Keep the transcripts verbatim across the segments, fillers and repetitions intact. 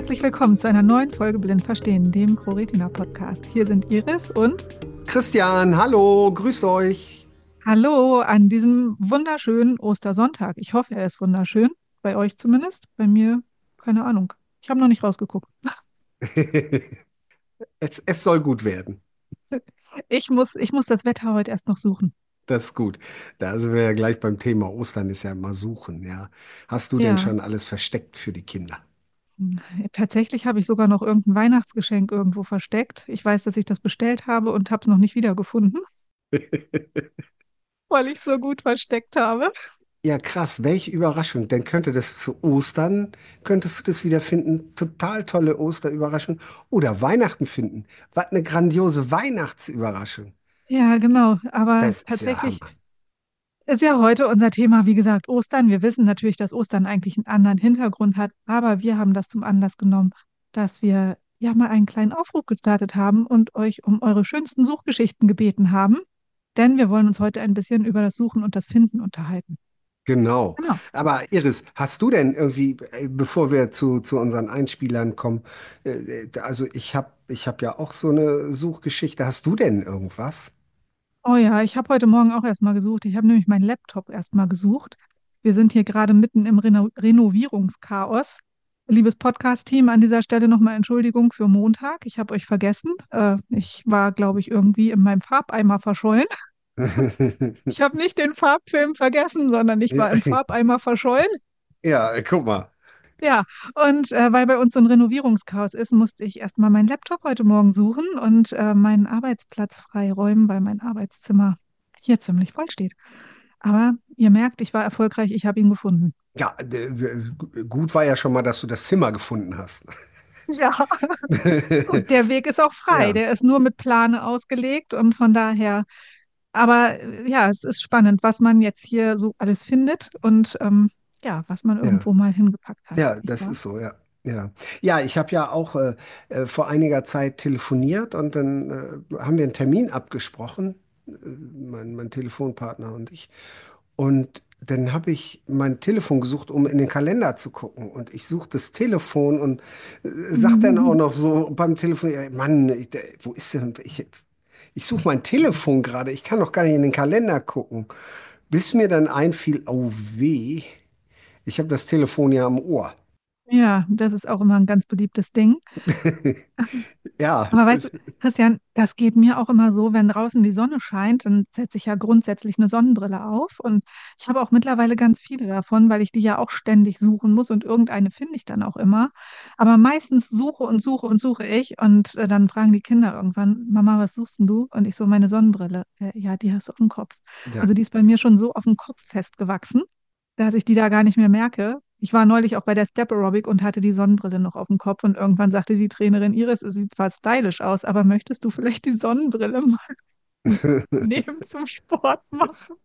Herzlich willkommen zu einer neuen Folge Blind Verstehen, dem ProRetina-Podcast. Hier sind Iris und Christian, hallo, grüßt euch. hallo an diesem wunderschönen Ostersonntag. Ich hoffe, er ist wunderschön, bei euch zumindest. Bei mir, keine Ahnung. Ich habe noch nicht rausgeguckt. Es, es soll gut werden. Ich muss, ich muss das Wetter heute erst noch suchen. Das ist gut. Da sind wir ja gleich beim Thema Ostern, ist ja immer suchen, ja. Hast du denn Ja, schon alles versteckt für die Kinder? hm, tatsächlich habe ich sogar noch irgendein Weihnachtsgeschenk irgendwo versteckt. Ich weiß, dass ich das bestellt habe und habe es noch nicht wiedergefunden, weil ich es so gut versteckt habe. Ja, krass, welche Überraschung. Dann könnte das zu Ostern, könntest du das wieder finden. Total tolle Osterüberraschung. Oder Weihnachten finden. Was eine grandiose Weihnachtsüberraschung. Ja, genau. Aber Das ist ja tatsächlich Hammer. ist ja heute unser Thema, wie gesagt, Ostern. Wir wissen natürlich, dass Ostern eigentlich einen anderen Hintergrund hat, aber wir haben das zum Anlass genommen, dass wir ja mal einen kleinen Aufruf gestartet haben und euch um eure schönsten Suchgeschichten gebeten haben, denn wir wollen uns heute ein bisschen über das Suchen und das Finden unterhalten. Genau. Genau. Aber Iris, hast du denn irgendwie, äh, bevor wir zu, zu unseren Einspielern kommen, äh, äh, also ich habe ich hab ja auch so eine Suchgeschichte. Hast du denn irgendwas? Oh ja, ich habe heute Morgen auch erstmal gesucht. Ich habe nämlich meinen Laptop erstmal gesucht. Wir sind hier gerade mitten im Reno Renovierungschaos. Liebes Podcast-Team, an dieser Stelle nochmal Entschuldigung für Montag. Ich habe euch vergessen. Äh, ich war, glaube ich, irgendwie in meinem Farbeimer verschollen. Ich habe nicht den Farbfilm vergessen, sondern ich Ja, war im Farbeimer verschollen. ja, guck mal. Ja, und äh, weil bei uns so ein Renovierungschaos ist, musste ich erstmal meinen Laptop heute Morgen suchen und äh, meinen Arbeitsplatz freiräumen, weil mein Arbeitszimmer hier ziemlich voll steht. Aber ihr merkt, ich war erfolgreich, ich habe ihn gefunden. Ja, d- d- gut war ja schon mal, dass du das Zimmer gefunden hast. Ja, gut, der Weg ist auch frei, Ja, der ist nur mit Plane ausgelegt und von daher, aber äh, ja, es ist spannend, was man jetzt hier so alles findet und ähm, ja, was man ja. irgendwo mal hingepackt hat, Ja, nicht das wahr? ist so, ja. Ja, ja, ich habe ja auch äh, äh, vor einiger Zeit telefoniert und dann äh, haben wir einen Termin abgesprochen, äh, mein, mein Telefonpartner und ich. Und dann habe ich mein Telefon gesucht, um in den Kalender zu gucken. Und ich suche das Telefon und äh, sag dann auch noch so beim Telefon, ja, Mann, ich, der- wo ist denn? Ich, ich suche mein Telefon gerade, ich kann doch gar nicht in den Kalender gucken. Bis mir dann einfiel, oh weh, ich habe das Telefon ja am Ohr. Ja, das ist auch immer ein ganz beliebtes Ding. Ja, Aber weißt du, es, Christian, das geht mir auch immer so, wenn draußen die Sonne scheint, dann setze ich ja grundsätzlich eine Sonnenbrille auf. Und ich habe auch mittlerweile ganz viele davon, weil ich die ja auch ständig suchen muss und irgendeine finde ich dann auch immer. Aber meistens suche und suche und suche ich und äh, dann fragen die Kinder irgendwann, Mama, was suchst denn du? Und ich so, meine Sonnenbrille. Äh, ja, die hast du auf dem Kopf. ja. Also die ist bei mir schon so auf dem Kopf festgewachsen, dass ich die da gar nicht mehr merke. Ich war neulich auch bei der Step Aerobic und hatte die Sonnenbrille noch auf dem Kopf und irgendwann sagte die Trainerin, Iris, es sieht zwar stylisch aus, aber möchtest du vielleicht die Sonnenbrille mal neben zum Sport machen?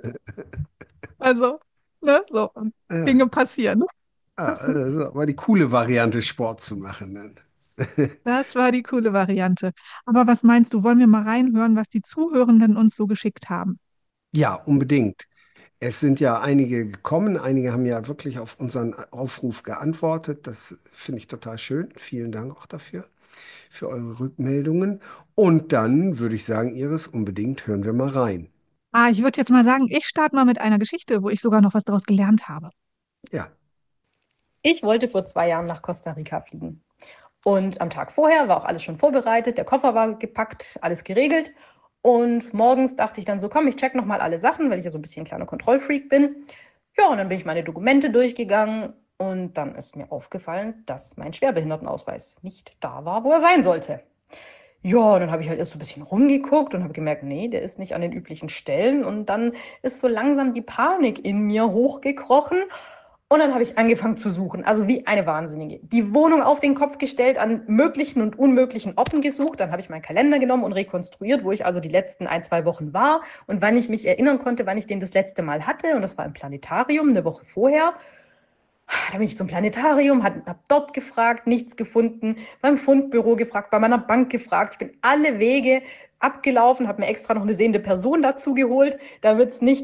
Also, ne, so, und Ja, Dinge passieren. ah, das ist aber die coole Variante, Sport zu machen dann. Das war die coole Variante. Aber was meinst du, wollen wir mal reinhören, was die Zuhörenden uns so geschickt haben? Ja, unbedingt. Es sind ja einige gekommen, einige haben ja wirklich auf unseren Aufruf geantwortet. Das finde ich total schön. Vielen Dank auch dafür, für eure Rückmeldungen. Und dann würde ich sagen, Iris, unbedingt hören wir mal rein. Ah, ich würde jetzt mal sagen, ich starte mal mit einer Geschichte, wo ich sogar noch was daraus gelernt habe. Ja. Ich wollte vor zwei Jahren nach Costa Rica fliegen. Und am Tag vorher war auch alles schon vorbereitet, der Koffer war gepackt, alles geregelt. Und morgens dachte ich dann so, komm, ich check nochmal alle Sachen, weil ich ja so ein bisschen ein kleiner Kontrollfreak bin. Ja, und dann bin ich meine Dokumente durchgegangen und dann ist mir aufgefallen, dass mein Schwerbehindertenausweis nicht da war, wo er sein sollte. Ja, und dann habe ich halt erst so ein bisschen rumgeguckt und habe gemerkt, nee, der ist nicht an den üblichen Stellen. Und dann ist so langsam die Panik in mir hochgekrochen. Und dann habe ich angefangen zu suchen, also wie eine Wahnsinnige. Die Wohnung auf den Kopf gestellt, an möglichen und unmöglichen Orten gesucht. Dann habe ich meinen Kalender genommen und rekonstruiert, wo ich also die letzten ein, zwei Wochen war und wann ich mich erinnern konnte, wann ich den das letzte Mal hatte. Und das war im Planetarium eine Woche vorher. Da bin ich zum Planetarium, habe hab dort gefragt, nichts gefunden, beim Fundbüro gefragt, bei meiner Bank gefragt. Ich bin alle Wege abgelaufen, habe mir extra noch eine sehende Person dazu geholt, damit es nicht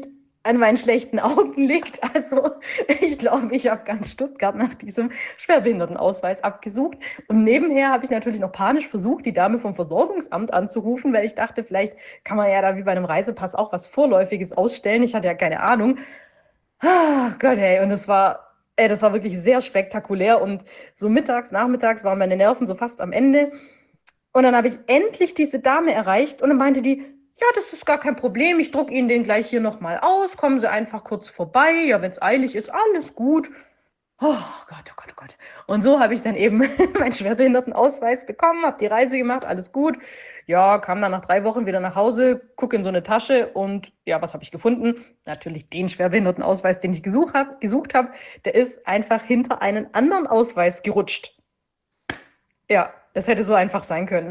an meinen schlechten Augen liegt. Also ich glaube, ich habe ganz Stuttgart nach diesem Schwerbehindertenausweis abgesucht. Und nebenher habe ich natürlich noch panisch versucht, die Dame vom Versorgungsamt anzurufen, weil ich dachte, vielleicht kann man ja da wie bei einem Reisepass auch was Vorläufiges ausstellen. Ich hatte ja keine Ahnung. Ah, Gott, ey, und das war, ey, das war wirklich sehr spektakulär. Und so mittags, nachmittags waren meine Nerven so fast am Ende. Und dann habe ich endlich diese Dame erreicht und dann meinte die, ja, das ist gar kein Problem, ich drucke Ihnen den gleich hier nochmal aus, kommen Sie einfach kurz vorbei, ja, wenn es eilig ist, alles gut. Oh Gott, oh Gott, oh Gott. Und so habe ich dann eben meinen Schwerbehindertenausweis bekommen, habe die Reise gemacht, alles gut. Ja, kam dann nach drei Wochen wieder nach Hause, gucke in so eine Tasche und ja, was habe ich gefunden? Natürlich den Schwerbehindertenausweis, den ich gesucht habe, gesucht habe. Der ist einfach hinter einen anderen Ausweis gerutscht. Ja, es hätte so einfach sein können.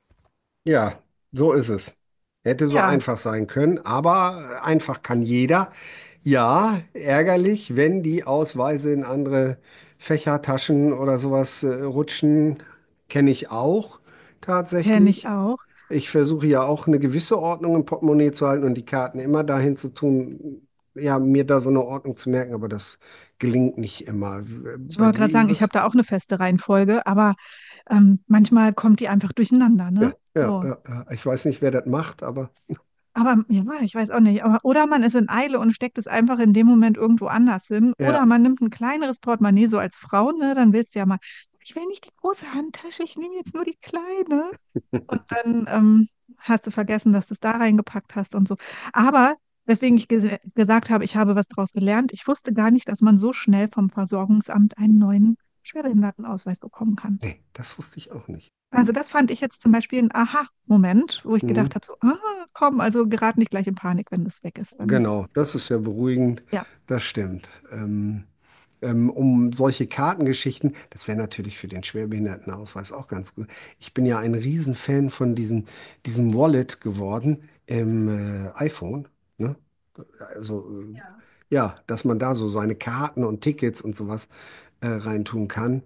Ja, so ist es. Hätte so Ja, einfach sein können, aber einfach kann jeder. Ja, ärgerlich, wenn die Ausweise in andere Fächertaschen oder sowas äh, rutschen, kenne ich auch kenne ich tatsächlich. auch. Ich versuche ja auch eine gewisse Ordnung im Portemonnaie zu halten und die Karten immer dahin zu tun, ja, mir da so eine Ordnung zu merken, aber das gelingt nicht immer. Ich Bei wollte dir, gerade sagen, ich habe Iris? da auch eine feste Reihenfolge, aber ähm, manchmal kommt die einfach durcheinander, Ja, ne? ja, So. ja, ja. Ich weiß nicht, wer das macht, aber Aber ja, ich weiß auch nicht. Aber, oder man ist in Eile und steckt es einfach in dem Moment irgendwo anders hin. Oder ja. man nimmt ein kleineres Portemonnaie, so als Frau, ne? Dann willst du ja mal, ich will nicht die große Handtasche, ich nehme jetzt nur die kleine. Und dann ähm, hast du vergessen, dass du es da reingepackt hast und so. Aber weswegen ich ge gesagt habe, ich habe was daraus gelernt, ich wusste gar nicht, dass man so schnell vom Versorgungsamt einen neuen Schwerbehindertenausweis bekommen kann. Nee, das wusste ich auch nicht. Also das fand ich jetzt zum Beispiel ein Aha-Moment, wo ich gedacht Mhm. habe, so, ah, komm, also gerad nicht gleich in Panik, wenn das weg ist. Dann, Genau, das ist ja beruhigend. ja, Das stimmt. Ähm, ähm, um solche Kartengeschichten, das wäre natürlich für den Schwerbehindertenausweis auch ganz gut. Ich bin ja ein Riesenfan von diesem, diesem Wallet geworden im äh, iPhone. Ne? Also, äh, ja. ja, dass man da so seine Karten und Tickets und sowas äh, reintun kann.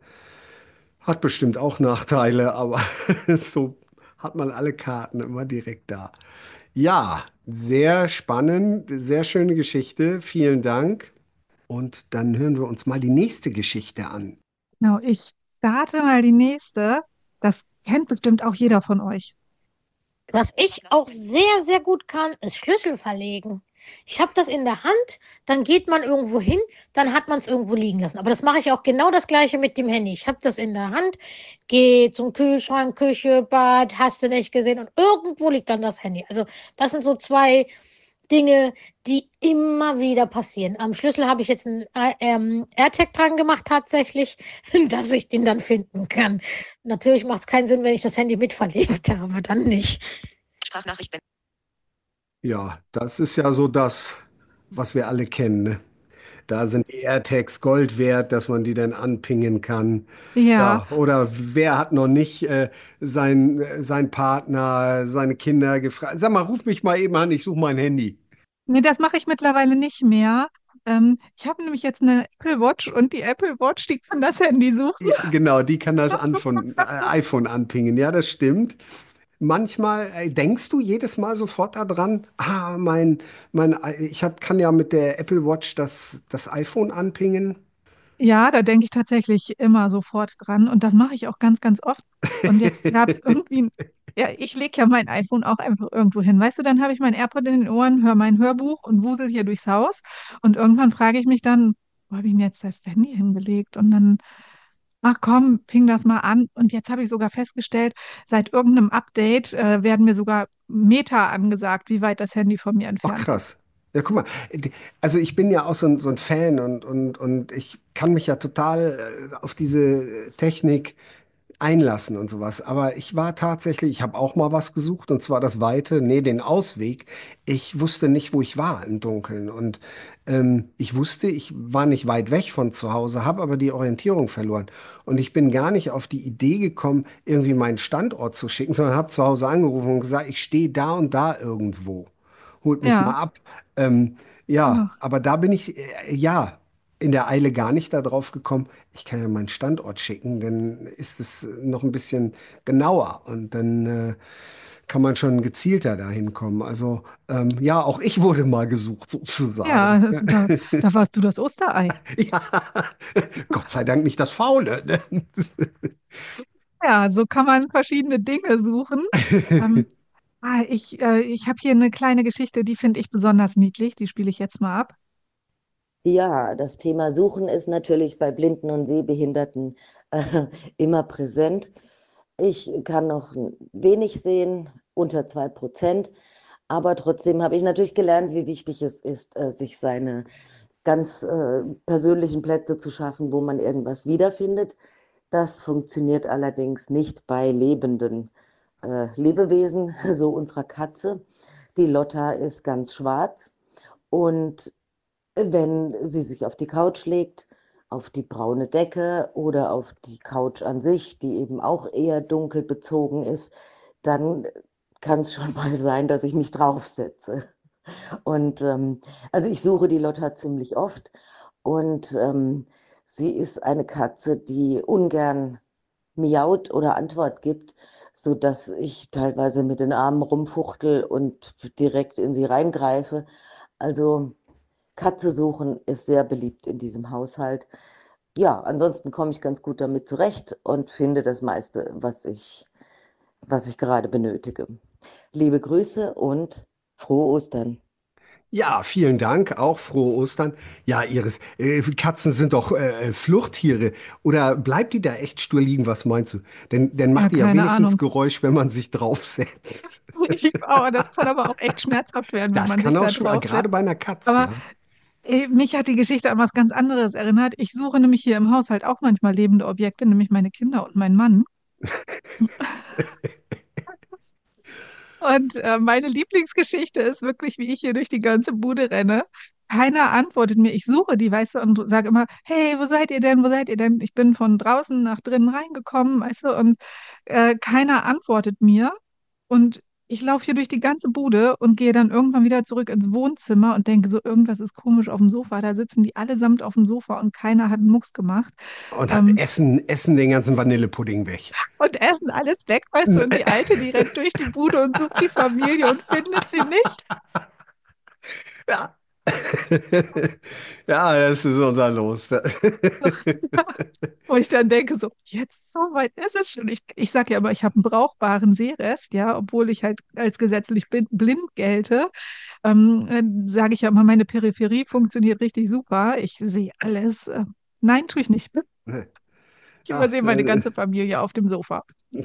Hat bestimmt auch Nachteile, aber so hat man alle Karten immer direkt da. Ja, sehr spannend, sehr schöne Geschichte. Vielen Dank. Und dann hören wir uns mal die nächste Geschichte an. Genau, ich starte mal die nächste. Das kennt bestimmt auch jeder von euch. Was ich auch sehr, sehr gut kann, ist Schlüssel verlegen. Ich habe das in der Hand, dann geht man irgendwo hin, dann hat man es irgendwo liegen lassen. Aber das mache ich auch genau das Gleiche mit dem Handy. Ich habe das in der Hand, gehe zum Kühlschrank, Küche, Bad, hast du nicht gesehen und irgendwo liegt dann das Handy. Also das sind so zwei Dinge, die immer wieder passieren. Am Schlüssel habe ich jetzt einen äh, ähm, AirTag dran gemacht tatsächlich, dass ich den dann finden kann. Natürlich macht es keinen Sinn, wenn ich das Handy mitverlegt habe, dann nicht. Sprachnachricht senden. Ja, das ist ja so das, was wir alle kennen. Ne? Da sind die AirTags Gold wert, dass man die dann anpingen kann. Ja, Ja, oder wer hat noch nicht äh, sein, äh, sein Partner, seine Kinder gefragt? Sag mal, ruf mich mal eben an, ich suche mein Handy. nee, das mache ich mittlerweile nicht mehr. Ähm, ich habe nämlich jetzt eine Apple Watch und die Apple Watch, die kann das Handy suchen. Ja, genau, die kann das iPhone, äh, iPhone anpingen. Ja, das stimmt. Manchmal äh, denkst du jedes Mal sofort daran, ah, mein, mein, äh, ich hab, kann ja mit der Apple Watch das, das iPhone anpingen. Ja, da denke ich tatsächlich immer sofort dran und das mache ich auch ganz, ganz oft. Und jetzt gab es irgendwie, ein- ja, ich lege ja mein iPhone auch einfach irgendwo hin. Weißt du, dann habe ich mein AirPod in den Ohren, höre mein Hörbuch und wusel hier durchs Haus und irgendwann frage ich mich dann, wo habe ich denn jetzt das Handy hingelegt? Und dann, ach komm, ping das mal an. Und jetzt habe ich sogar festgestellt, seit irgendeinem Update äh, werden mir sogar Meter angesagt, wie weit das Handy von mir Ach, entfernt ist. krass. Ja, guck mal, die- also ich bin ja auch so ein, so ein Fan und, und, und ich kann mich ja total äh, auf diese Technik einlassen und sowas. Aber ich war tatsächlich, ich habe auch mal was gesucht und zwar das Weite, nee, den Ausweg. Ich wusste nicht, wo ich war im Dunkeln und ähm, ich wusste, ich war nicht weit weg von zu Hause, habe aber die Orientierung verloren und ich bin gar nicht auf die Idee gekommen, irgendwie meinen Standort zu schicken, sondern habe zu Hause angerufen und gesagt, ich stehe da und da irgendwo. Holt mich mal Ja, ab. Ähm, ja, ach, aber da bin ich, äh, ja, in der Eile gar nicht darauf gekommen, ich kann ja meinen Standort schicken, dann ist es noch ein bisschen genauer. Und dann, äh, kann man schon gezielter dahin kommen. Also ähm, ja, auch ich wurde mal gesucht Ja, sozusagen. das, da, da warst du das Osterei. Ja, Gott sei Dank nicht das Faule. Ne? Ja, so kann man verschiedene Dinge suchen. Ähm, ah, ich äh, ich habe hier eine kleine Geschichte, die finde ich besonders niedlich. Die spiele ich jetzt mal ab. Ja, das Thema Suchen ist natürlich bei Blinden und Sehbehinderten äh, immer präsent. Ich kann noch wenig sehen, unter zwei Prozent, aber trotzdem habe ich natürlich gelernt, wie wichtig es ist, äh, sich seine ganz äh, persönlichen Plätze zu schaffen, wo man irgendwas wiederfindet. Das funktioniert allerdings nicht bei lebenden äh, Lebewesen, so unserer Katze. Die Lotta ist ganz schwarz und wenn sie sich auf die Couch legt, auf die braune Decke oder auf die Couch an sich, die eben auch eher dunkel bezogen ist, dann kann es schon mal sein, dass ich mich draufsetze. Und ähm, also ich suche die Lotta ziemlich oft und ähm, sie ist eine Katze, die ungern miaut oder Antwort gibt, sodass ich teilweise mit den Armen rumfuchtel und direkt in sie reingreife. Also Katze suchen ist sehr beliebt in diesem Haushalt. Ja, ansonsten komme ich ganz gut damit zurecht und finde das meiste, was ich, was ich gerade benötige. Liebe Grüße und frohe Ostern. Ja, vielen Dank, auch frohe Ostern. Ja, Iris, äh, Katzen sind doch äh, Fluchttiere. Oder bleibt die da echt stur liegen? Was meinst du? Denn, denn Ja, macht die ja keine wenigstens Ahnung. Geräusch, wenn man sich draufsetzt. Ich, oh, das kann aber auch echt schmerzhaft werden, wenn Das man sich kann auch da schon, drauf gerade bei setzt. einer Katze, Aber ja. äh, mich hat die Geschichte an was ganz anderes erinnert. Ich suche nämlich hier im Haushalt auch manchmal lebende Objekte, nämlich meine Kinder und meinen Mann. Und äh, meine Lieblingsgeschichte ist wirklich, wie ich hier durch die ganze Bude renne. Keiner antwortet mir. Ich suche die, weißt du, und sage immer, hey, wo seid ihr denn? Wo seid ihr denn? Ich bin von draußen nach drinnen reingekommen, weißt du, und äh, keiner antwortet mir. Und ich laufe hier durch die ganze Bude und gehe dann irgendwann wieder zurück ins Wohnzimmer und denke so, irgendwas ist komisch auf dem Sofa. Da sitzen die allesamt auf dem Sofa und keiner hat einen Mucks gemacht. Und hat- Ähm, essen, essen den ganzen Vanillepudding weg. und essen alles weg, weißt du, und die Alte, die rennt durch die Bude und sucht die Familie und findet sie nicht. Ja. Ja, das ist unser Los. Wo ich dann denke, so, jetzt so weit ist es schon. Ich, ich sage ja aber, ich habe einen brauchbaren Sehrest, ja, obwohl ich halt als gesetzlich blind, blind gelte, ähm, äh, sage ich ja immer, meine Peripherie funktioniert richtig super. Ich sehe alles. Äh, nein, tue ich nicht. Ich Ja, übersehe meine äh, ganze Familie auf dem Sofa.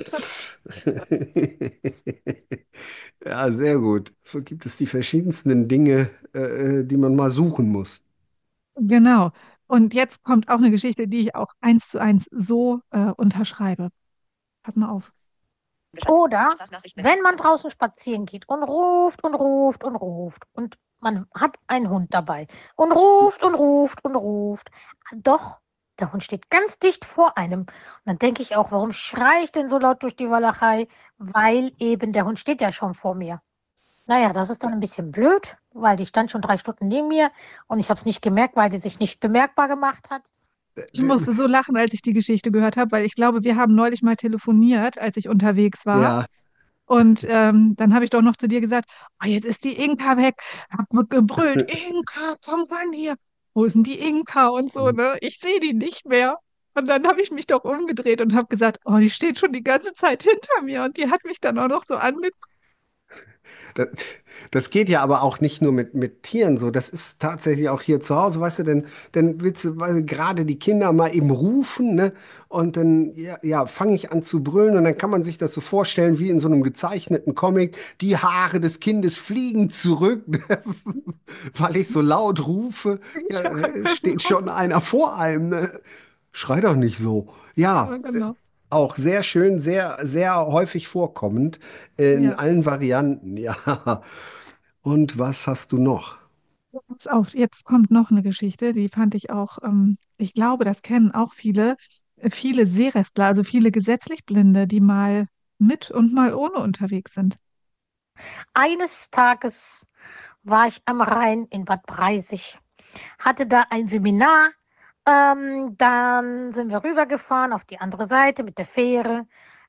ja, sehr gut. So gibt es die verschiedensten Dinge, äh, die man mal suchen muss. Genau. Und jetzt kommt auch eine Geschichte, die ich auch eins zu eins so äh, unterschreibe. Pass mal auf. Oder wenn man draußen spazieren geht und ruft und ruft und ruft und man hat einen Hund dabei und ruft und ruft und ruft. Doch, der Hund steht ganz dicht vor einem. Und dann denke ich auch, warum schreie ich denn so laut durch die Walachei? Weil eben der Hund steht ja schon vor mir. Naja, das ist dann ein bisschen blöd, weil die stand schon drei Stunden neben mir und ich habe es nicht gemerkt, weil die sich nicht bemerkbar gemacht hat. Ich musste so lachen, als ich die Geschichte gehört habe, weil ich glaube, wir haben neulich mal telefoniert, als ich unterwegs war. Ja, Und ähm, dann habe ich doch noch zu dir gesagt, oh, jetzt ist die Inka weg. Hab gebrüllt, Inka, komm ran hier. Wo ist denn die Inka und so, ne? Ich sehe die nicht mehr. Und dann habe ich mich doch umgedreht und habe gesagt, oh, die steht schon die ganze Zeit hinter mir. Und die hat mich dann auch noch so angeguckt. das, das geht ja aber auch nicht nur mit, mit Tieren so. Das ist tatsächlich auch hier zu Hause, weißt du, denn, denn willst du, weil gerade die Kinder mal eben rufen, ne? Und dann, ja, ja, fange ich an zu brüllen und dann kann man sich das so vorstellen wie in so einem gezeichneten Comic. Die Haare des Kindes fliegen zurück, ne? Weil ich so laut rufe. Ja, Ja, da steht genau. schon einer vor einem, ne? Schrei doch nicht so. Ja, Ja, genau. auch sehr schön, sehr, sehr häufig vorkommend in Ja. allen Varianten, ja. Und was hast du noch? Pass auf, jetzt kommt noch eine Geschichte, die fand ich auch, ähm, ich glaube, das kennen auch viele, äh, viele Seerestler, also viele gesetzlich Blinde, die mal mit und mal ohne unterwegs sind. Eines Tages war ich am Rhein in Bad Breisig, hatte da ein Seminar. Ähm, dann sind wir rübergefahren auf die andere Seite mit der Fähre.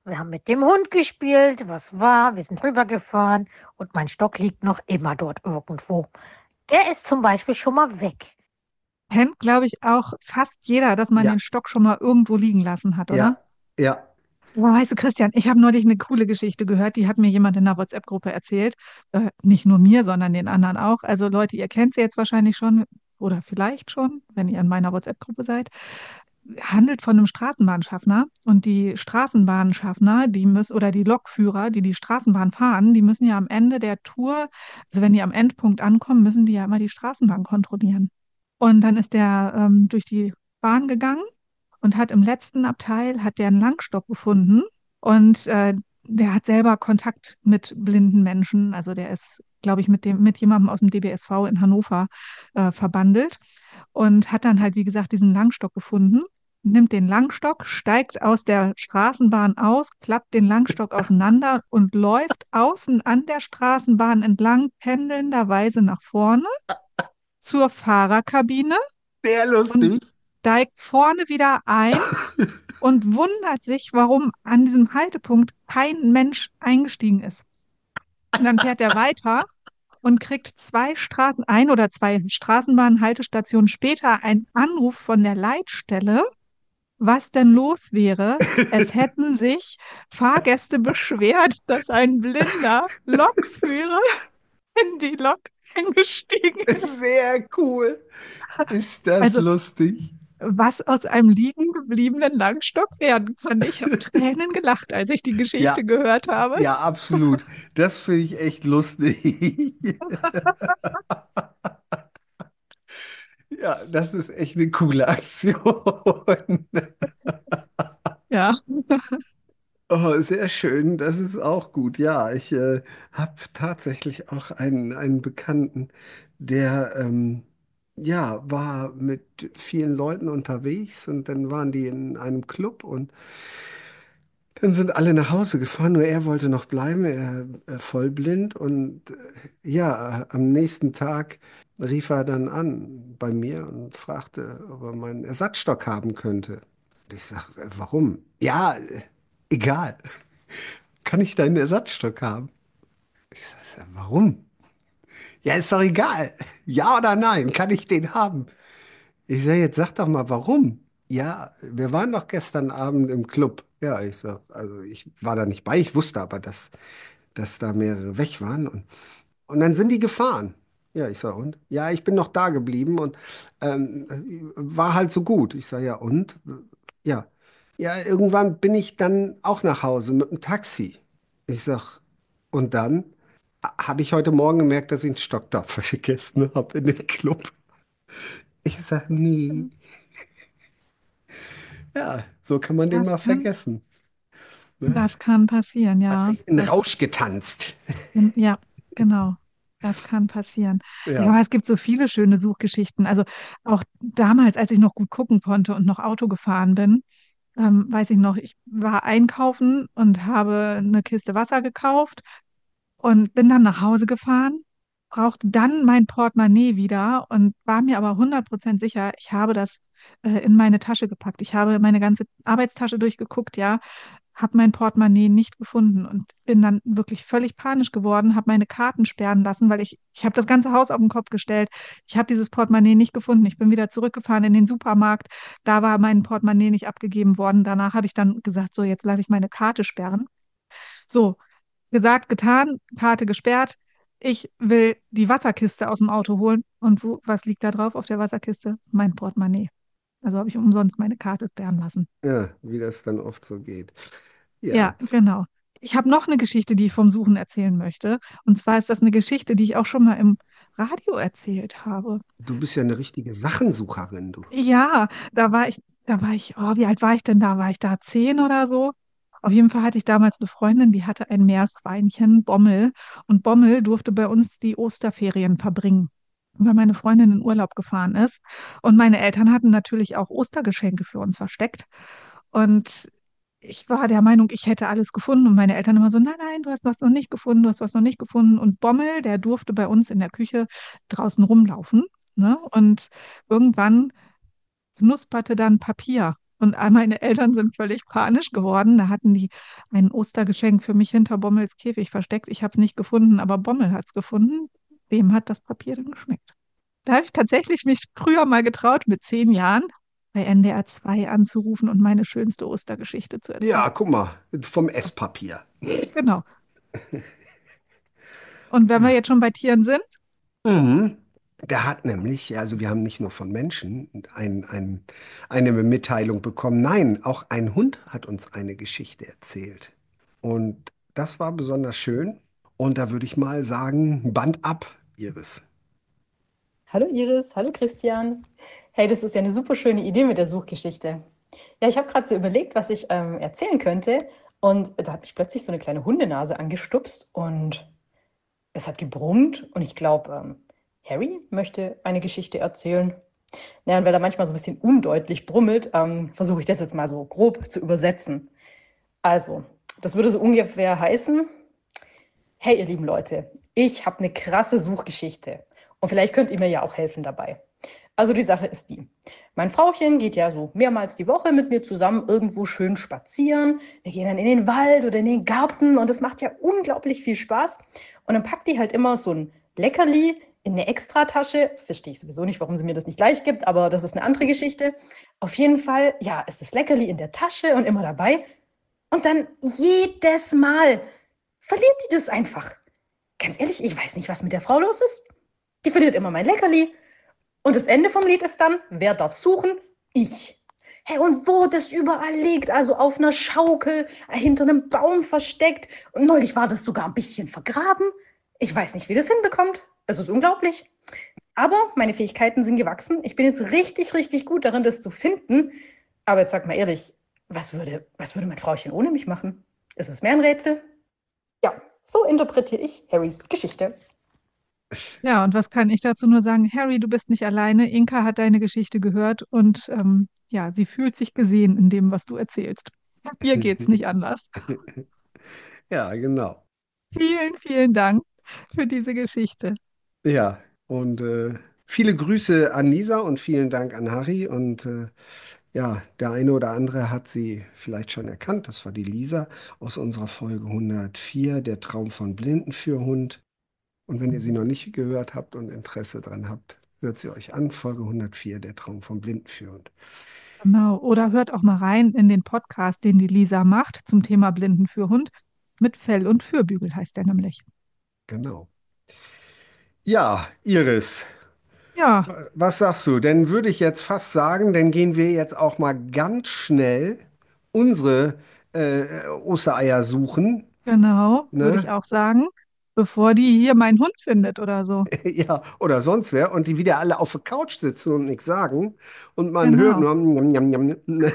Wir haben mit dem Hund gespielt, was war, wir sind rübergefahren und mein Stock liegt noch immer dort irgendwo. Der ist zum Beispiel schon mal weg. Kennt, glaube ich, auch fast jeder, dass man Ja, den Stock schon mal irgendwo liegen lassen hat, oder? ja, ja. Aber weißt du, Christian, ich habe neulich eine coole Geschichte gehört, die hat mir jemand in der WhatsApp-Gruppe erzählt. Äh, nicht nur mir, sondern den anderen auch. Also Leute, ihr kennt sie jetzt wahrscheinlich schon oder vielleicht schon, wenn ihr in meiner WhatsApp-Gruppe seid. Handelt von einem Straßenbahnschaffner und die Straßenbahnschaffner, die müssen oder die Lokführer, die die Straßenbahn fahren, die müssen ja am Ende der Tour, also wenn die am Endpunkt ankommen, müssen die ja immer die Straßenbahn kontrollieren. Und dann ist der ähm, durch die Bahn gegangen und hat im letzten Abteil hat der einen Langstock gefunden und äh, der hat selber Kontakt mit blinden Menschen. Also der ist, glaube ich, mit dem mit jemandem aus dem D B S V in Hannover äh, verbandelt und hat dann halt, wie gesagt, diesen Langstock gefunden. Nimmt den Langstock, steigt aus der Straßenbahn aus, klappt den Langstock auseinander und läuft außen an der Straßenbahn entlang, pendelnderweise nach vorne zur Fahrerkabine Sehr und lustig. steigt vorne wieder ein und wundert sich, warum an diesem Haltepunkt kein Mensch eingestiegen ist. Und dann fährt er weiter und kriegt zwei Straßen, ein oder zwei Straßenbahnhaltestationen später einen Anruf von der Leitstelle, was denn los wäre. Es hätten sich Fahrgäste beschwert, dass ein blinder Lokführer in die Lok eingestiegen ist. Sehr cool. Ist das Also lustig? was aus einem liegen gebliebenen Langstock werden kann. Ich habe Tränen gelacht, als ich die Ja, Geschichte gehört habe. ja, absolut. Das finde ich echt lustig. Ja, das ist echt eine coole Aktion. Ja, Oh, sehr schön. Das ist auch gut. Ja, ich äh, habe tatsächlich auch einen, einen Bekannten, der ähm, ja, war mit vielen Leuten unterwegs und dann waren die in einem Club und dann sind alle nach Hause gefahren, nur er wollte noch bleiben, er, er vollblind und äh, ja, am nächsten Tag rief er dann an bei mir und fragte, ob er meinen Ersatzstock haben könnte. Und ich sage, warum? Ja, äh, egal. Kann ich deinen Ersatzstock haben? Ich sage, warum? Ja, ist doch egal. Ja oder nein, kann ich den haben? Ich sage, jetzt sag doch mal, warum? Ja, wir waren doch gestern Abend im Club. Ja, ich sag, also ich war da nicht bei, ich wusste aber, dass, dass da mehrere weg waren. Und, und dann sind die gefahren. Ja, ich sag, und? Ja, ich bin noch da geblieben und ähm, war halt so gut. Ich sage, ja, und? Ja. Ja, irgendwann bin ich dann auch nach Hause mit dem Taxi. Ich sag, und dann habe ich heute Morgen gemerkt, dass ich einen Stock da vergessen habe in dem Club. Ich sag, nee. Ja, so kann man den das mal kann, vergessen. Ne? das kann passieren, Hat ja. sich in Das, Rausch getanzt. ja, genau. Das kann passieren. Ja, Ja, aber es gibt so viele schöne Suchgeschichten. Also auch damals, als ich noch gut gucken konnte und noch Auto gefahren bin, ähm, weiß ich noch, ich war einkaufen und habe eine Kiste Wasser gekauft und bin dann nach Hause gefahren, brauchte dann mein Portemonnaie wieder und war mir aber hundert Prozent sicher, ich habe das äh, in meine Tasche gepackt. Ich habe meine ganze Arbeitstasche durchgeguckt, ja, habe mein Portemonnaie nicht gefunden und bin dann wirklich völlig panisch geworden, habe meine Karten sperren lassen, weil ich, ich habe das ganze Haus auf den Kopf gestellt. Ich habe dieses Portemonnaie nicht gefunden. Ich bin wieder zurückgefahren in den Supermarkt. Da war mein Portemonnaie nicht abgegeben worden. Danach habe ich dann gesagt, so, jetzt lasse ich meine Karte sperren. So, gesagt, getan, Karte gesperrt. Ich will die Wasserkiste aus dem Auto holen. Und wo, was liegt da drauf auf der Wasserkiste? Mein Portemonnaie. Also habe ich umsonst meine Karte sperren lassen. ja, wie das dann oft so geht. Ja, Ja, genau. Ich habe noch eine Geschichte, die ich vom Suchen erzählen möchte. Und zwar ist das eine Geschichte, die ich auch schon mal im Radio erzählt habe. du bist ja eine richtige Sachensucherin, du. Ja, da war ich, da war ich, oh, wie alt war ich denn da? War ich da zehn oder so? Auf jeden Fall hatte ich damals eine Freundin, die hatte ein Meerschweinchen, Bommel. Und Bommel durfte bei uns die Osterferien verbringen, weil meine Freundin in Urlaub gefahren ist. Und meine Eltern hatten natürlich auch Ostergeschenke für uns versteckt. Und ich war der Meinung, ich hätte alles gefunden. Und meine Eltern immer so, nein, nein, du hast was noch nicht gefunden, du hast was noch nicht gefunden. Und Bommel, der durfte bei uns in der Küche draußen rumlaufen. Ne? Und irgendwann knusperte dann Papier Und all meine Eltern sind völlig panisch geworden. Da hatten die ein Ostergeschenk für mich hinter Bommels Käfig versteckt. Ich habe es nicht gefunden, aber Bommel hat es gefunden. Dem hat das Papier dann geschmeckt. Da habe ich tatsächlich mich früher mal getraut, mit zehn Jahren bei N D R zwei anzurufen und meine schönste Ostergeschichte zu erzählen. Ja, guck mal, vom Esspapier. Genau. Und wenn wir jetzt schon bei Tieren sind, Mhm. Der hat nämlich, also wir haben nicht nur von Menschen ein, ein, eine Mitteilung bekommen, nein, auch ein Hund hat uns eine Geschichte erzählt. Und das war besonders schön. Und da würde ich mal sagen, Band ab, Iris. Hallo Iris, hallo Christian. Hey, das ist ja eine super schöne Idee mit der Suchgeschichte. Ja, ich habe gerade so überlegt, was ich ähm, erzählen könnte. Und da hat mich plötzlich so eine kleine Hundenase angestupst und es hat gebrummt. Und ich glaube, ähm, Harry möchte eine Geschichte erzählen. Naja, und weil er manchmal so ein bisschen undeutlich brummelt, ähm, versuche ich das jetzt mal so grob zu übersetzen. Also, das würde so ungefähr heißen: Hey, ihr lieben Leute, ich habe eine krasse Suchgeschichte. Und vielleicht könnt ihr mir ja auch helfen dabei. Also die Sache ist die: Mein Frauchen geht ja so mehrmals die Woche mit mir zusammen irgendwo schön spazieren. Wir gehen dann in den Wald oder in den Garten und das macht ja unglaublich viel Spaß. Und dann packt die halt immer so ein Leckerli in eine Extratasche. Das verstehe ich sowieso nicht, warum sie mir das nicht gleich gibt, aber das ist eine andere Geschichte. Auf jeden Fall, ja, ist das Leckerli in der Tasche und immer dabei. Und dann jedes Mal verliert die das einfach. Ganz ehrlich, ich weiß nicht, was mit der Frau los ist. Die verliert immer mein Leckerli. Und das Ende vom Lied ist dann: Wer darf suchen? Ich. Hey, und wo das überall liegt, also auf einer Schaukel, hinter einem Baum versteckt. Und neulich war das sogar ein bisschen vergraben. Ich weiß nicht, wie das hinbekommt. Es ist unglaublich. Aber meine Fähigkeiten sind gewachsen. Ich bin jetzt richtig, richtig gut darin, das zu finden. Aber jetzt sag mal ehrlich, was würde, was würde mein Frauchen ohne mich machen? Ist es mehr ein Rätsel? Ja, so interpretiere ich Harrys Geschichte. ja, und was kann ich dazu nur sagen? Harry, du bist nicht alleine. Inka hat deine Geschichte gehört und ähm, ja, sie fühlt sich gesehen in dem, was du erzählst. Mir geht's nicht anders. Ja, genau. Vielen, vielen Dank für diese Geschichte. Ja, und äh, viele Grüße an Lisa und vielen Dank an Harry. Und äh, ja, der eine oder andere hat sie vielleicht schon erkannt. Das war die Lisa aus unserer Folge hundertvier, der Traum von Blinden für Hund. Und wenn ihr sie noch nicht gehört habt und Interesse dran habt, hört sie euch an. Folge hundertvier, der Traum von Blinden für Hund. Genau. Oder hört auch mal rein in den Podcast, den die Lisa macht zum Thema Blinden für Hund. Mit Fell und Fürbügel heißt der nämlich. Genau. Ja, Iris, Ja, was sagst du? Dann würde ich jetzt fast sagen, dann gehen wir jetzt auch mal ganz schnell unsere äh, Ostereier suchen. genau, würde ich Ne? auch sagen. Bevor die hier meinen Hund findet oder so. Ja, oder sonst wer. Und die wieder alle auf der Couch sitzen und nichts sagen. Und man hört Genau. nur. Njam, njam, njam.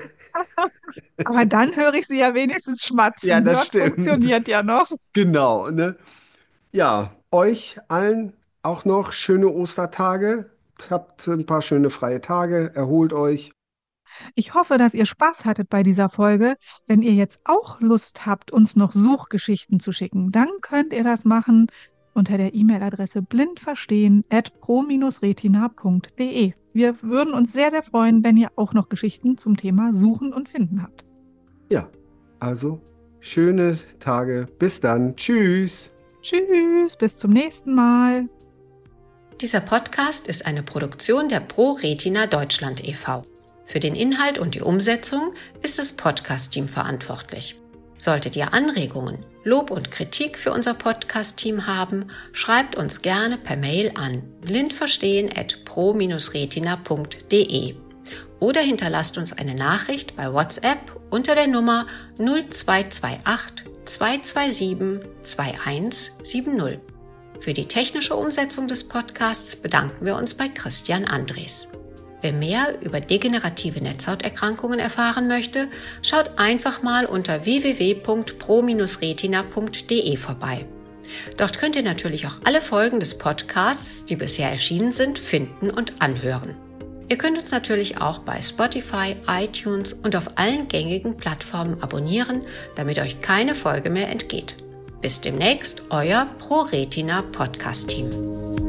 Aber dann höre ich sie ja wenigstens Ja, schmatzen. das Das stimmt. funktioniert ja noch. Genau, ne? Ja, euch allen auch noch schöne Ostertage. Habt ein paar schöne freie Tage. Erholt euch. Ich hoffe, dass ihr Spaß hattet bei dieser Folge. Wenn ihr jetzt auch Lust habt, uns noch Suchgeschichten zu schicken, dann könnt ihr das machen unter der E-Mail-Adresse blindverstehen at pro-retina punkt de. Wir würden uns sehr, sehr freuen, wenn ihr auch noch Geschichten zum Thema Suchen und Finden habt. Ja, also schöne Tage. Bis dann. Tschüss. Tschüss, bis zum nächsten Mal. Dieser Podcast ist eine Produktion der ProRetina Deutschland e V Für den Inhalt und die Umsetzung ist das Podcast-Team verantwortlich. Solltet ihr Anregungen, Lob und Kritik für unser Podcast-Team haben, schreibt uns gerne per Mail an blindverstehen at pro-retina punkt de oder hinterlasst uns eine Nachricht bei WhatsApp unter der Nummer null zwei zwei acht zwei zwei sieben zwei eins sieben null. Für die technische Umsetzung des Podcasts bedanken wir uns bei Christian Andres. Wer mehr über degenerative Netzhauterkrankungen erfahren möchte, schaut einfach mal unter w w w punkt pro-retina punkt de vorbei. Dort könnt ihr natürlich auch alle Folgen des Podcasts, die bisher erschienen sind, finden und anhören. Ihr könnt uns natürlich auch bei Spotify, iTunes und auf allen gängigen Plattformen abonnieren, damit euch keine Folge mehr entgeht. Bis demnächst, euer ProRetina Podcast-Team.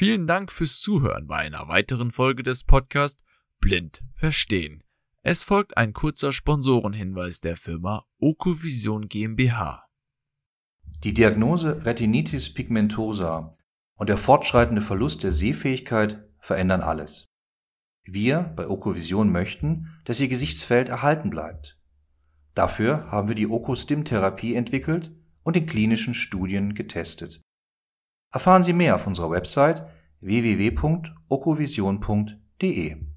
Vielen Dank fürs Zuhören bei einer weiteren Folge des Podcasts Blind Verstehen. Es folgt ein kurzer Sponsorenhinweis der Firma Okovision GmbH. Die Diagnose Retinitis pigmentosa und der fortschreitende Verlust der Sehfähigkeit verändern alles. Wir bei Okovision möchten, dass Ihr Gesichtsfeld erhalten bleibt. Dafür haben wir die Oko-Stim-Therapie entwickelt und in klinischen Studien getestet. Erfahren Sie mehr auf unserer Website w w w punkt okovision punkt d e.